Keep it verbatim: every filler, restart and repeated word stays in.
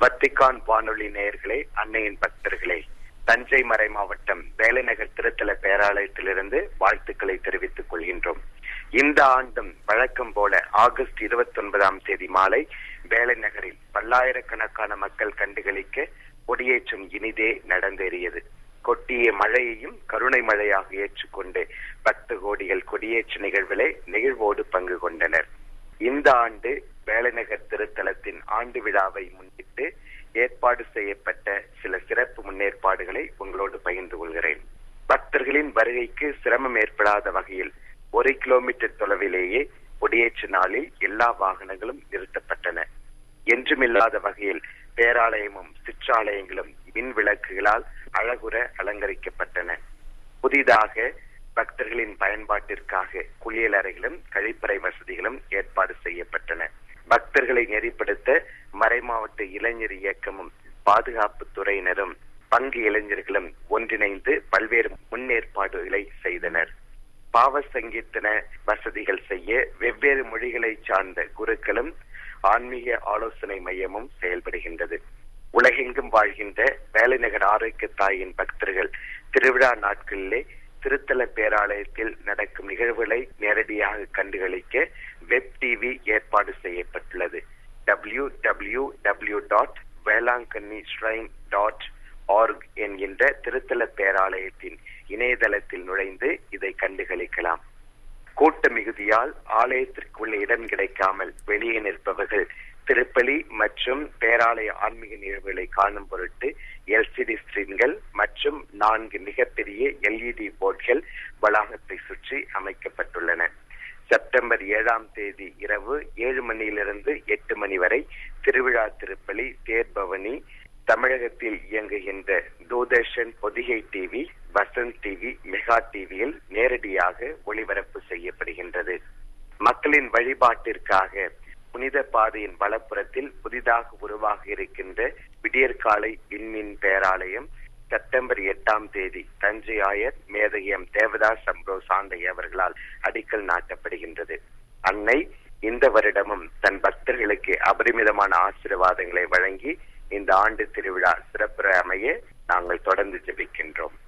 Vatican வானொலி நேயர்களே, அன்னையின் பக்தர்களே, தஞ்சை மறை மாவட்டம் வேலைநகர் திருத்தல பேராலயத்திலிருந்து வாழ்த்துக்களை தெரிவித்துக் கொள்கின்றோம். இந்த ஆண்டும் வழக்கம் போல ஆகஸ்ட் இருபத்தி ஒன்பதாம் தேதி மாலை வேலைநகரில் பல்லாயிரக்கணக்கான மக்கள் கண்டுகளிக்க கொடியேற்றம் இனிதே நடந்தேறியது. கொட்டிய மழையையும் கருணை மழையாக ஏற்றுக்கொண்டு பக்த கோடிகள் கொடியேற்ற நிகழ்விலே நிகழ்வோடு பங்கு கொண்டனர். இந்த ஆண்டு வேலைநகர் திருத்தலத்தின் ஆண்டு விழாவை முன்னிட்டு ஏற்பாடு செய்யப்பட்ட சில சிறப்பு முன்னேற்பாடுகளை உங்களோடு பகிர்ந்து கொள்கிறேன். பக்தர்களின் வருகைக்கு சிரமம் ஏற்படாத வகையில் ஒரு கிலோமீட்டர் தொலைவிலேயே கொடியேற்ற நாளில் எல்லா வாகனங்களும் நிறுத்தப்பட்டன. என்றுமில்லாத வகையில் பேராலயமும் சிற்றாலயங்களும் மின் விளக்குகளால் அழகுற அலங்கரிக்கப்பட்டன. புதிதாக பக்தர்களின் பயன்பாட்டிற்காக குளியல் அறைகளும் கழிப்பறை வசதிகளும் ஏற்பாடு செய்யப்பட்டன. பக்தர்களை நெறிப்படுத்த மறைமாவட்ட இளைஞர் இயக்கமும் பாதுகாப்பு துறையினரும் பங்கு இளைஞர்களும் ஒன்றிணைந்து பல்வேறு முன்னேற்பாடுகளை செய்தனர். பாவ சங்கீர்த்தன வசதிகள் செய்ய வெவ்வேறு மொழிகளை சார்ந்த குருக்களும் ஆன்மீக ஆலோசனை மையமும் செயல்படுகின்றது. உலகெங்கும் வாழ்கின்ற வேலைநகர் ஆரோக்கிய தாயின் பக்தர்கள் திருவிழா நாட்களிலே திருத்தல பேராலயத்தில் நடக்கும் நிகழ்வுகளை நேரடியாக கண்டுகளிக்க வெப் டிவி ஏற்பாடு செய்யப்பட்டுள்ளது. W W W dot Velankanni shrine dot org என்கின்ற திருத்தல பேராலயத்தின் இணையதளத்தில் நுழைந்து இதை கண்டுகளிக்கலாம். கூட்ட மிகுதியால் ஆலயத்திற்குள்ள இடம் கிடைக்காமல் வெளியே நிற்பவர்கள் திருப்பலி மற்றும் பேராலய ஆன்மீக நிகழ்வுகளை காணும் பொருட்டு எல்சிடி ஸ்கிரீன்கள் மற்றும் நான்கு மிகப்பெரிய எல்இடி போர்டுகள் வளாகத்தை சுற்றி அமைக்கப்பட்டுள்ளன. செப்டம்பர் ஏழாம் தேதி இரவு ஏழு மணியிலிருந்து எட்டு மணி வரை திருவிழா திருப்பலி தேர்பவனி தமிழகத்தில் இயங்குகின்ற Doordarshan Pothigai TV, Vasanth TV, mega டிவியில் நேரடியாக ஒளிபரப்பு செய்யப்படுகின்றது. மக்களின் வழிபாட்டிற்காக புனித பாதையின் வலப்புறத்தில் புதிதாக உருவாக இருக்கின்ற விடியற்காலை விண்மீன் பேராலயம் செப்டம்பர் எட்டாம் தேதி தஞ்சை ஆயர் மேதகியம் தேவதாஸ் அம்ப்ரோஸ் ஆண்டை அவர்களால் அடிக்கல் நாட்டப்படுகின்றது. அன்னை இந்த வருடமும் தன் பக்தர்களுக்கு அபரிமிதமான ஆசீர்வாதங்களை வழங்கி இந்த ஆண்டு திருவிழா சிறப்புற அமைய நாங்கள் தொடர்ந்து ஜெபிக்கின்றோம்.